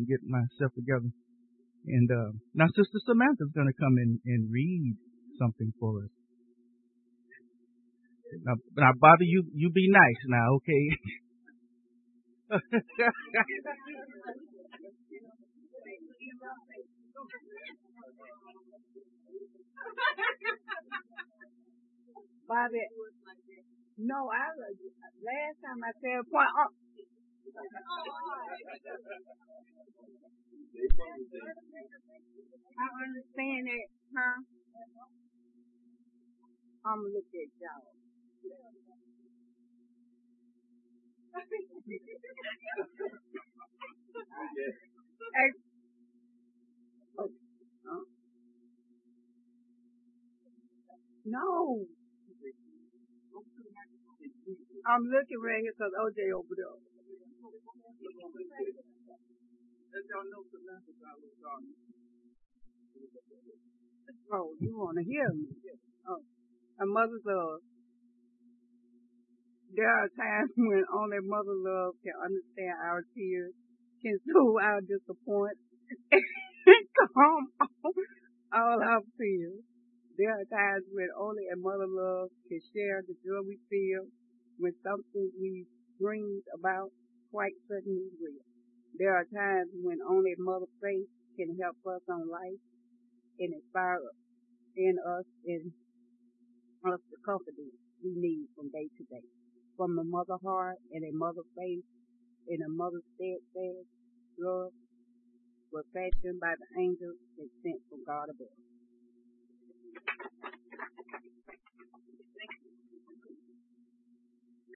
get myself together. And now Sister Samantha's going to come in and read something for us. Now, Bobby, you be nice now, okay? Bobby, no, last time I said point. I understand it, huh? I'm gonna look at y'all. No. I'm looking right here because OJ over there. Oh, you want to hear me? Oh, a mother's love. There are times when only mother love can understand our tears, can soothe our disappointment, and calm all our fears. There are times when only a mother love can share the joy we feel when something we dreamed about quite suddenly will. There are times when only mother faith can help us on life and inspire in us the confidence we need from day to day. From a mother heart and a mother faith and a mother steadfast love were fashioned by the angels that sent from God above.